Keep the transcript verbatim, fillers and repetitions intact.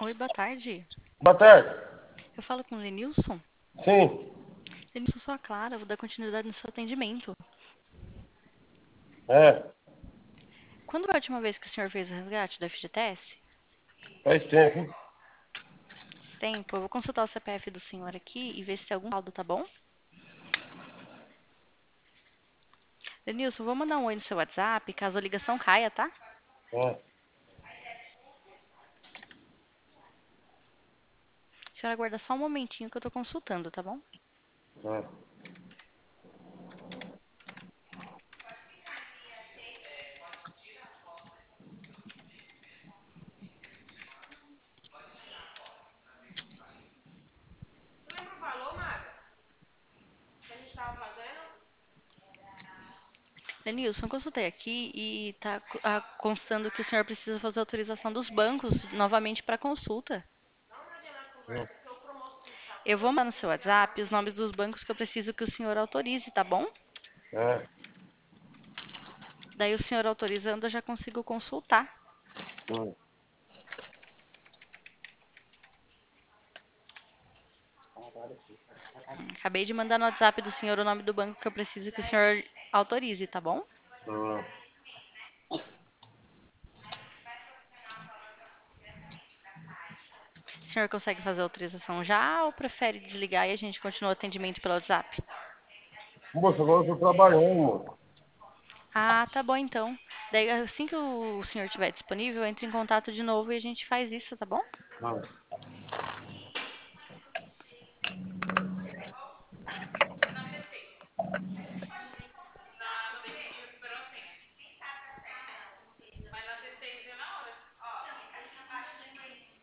Oi, boa tarde. Boa tarde. Eu falo com o Lenilson. Sim. Lenilson, sou a Clara, vou dar continuidade no seu atendimento. É, Quando foi a última vez que o senhor fez o resgate do F G T S? faz tempo. Tempo. Eu vou consultar o C P F do senhor aqui e ver se tem algum saldo, tá bom? Lenilson, vou mandar um oi no seu WhatsApp, caso a ligação caia, tá? É, A senhora aguarda só um momentinho que eu tô consultando, tá bom? é. Lenilson, eu consultei aqui e tá ah, constando que o senhor precisa fazer autorização dos bancos novamente para consulta. Hum, Eu vou mandar no seu WhatsApp os nomes dos bancos que eu preciso que o senhor autorize, tá bom? é. Daí o senhor autorizando, eu já consigo consultar. Hum. Acabei de mandar no WhatsApp do senhor o nome do banco que eu preciso que o senhor autorize, tá bom? Hum. O senhor consegue fazer a autorização já ou prefere desligar e a gente continua o atendimento pelo WhatsApp? Moça, agora eu tô trabalhando, moça. Ah, tá bom então. Daí assim que o senhor estiver disponível, entre em contato de novo e a gente faz isso, tá bom? Ah.